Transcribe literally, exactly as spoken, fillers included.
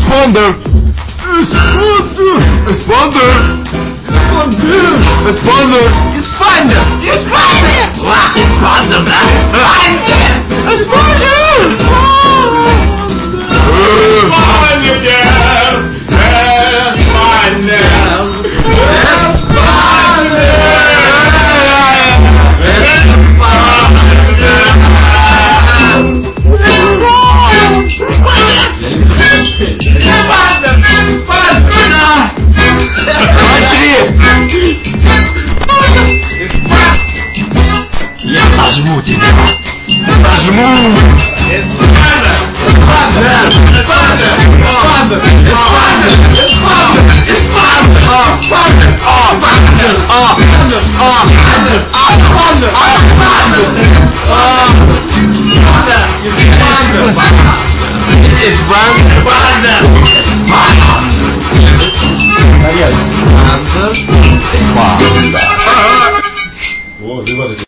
Expander! Expander! Expander! Expander! Expander! Expander! Wah, Expander, man! Expander! Expander! Я нажму тебя. Нажму. О,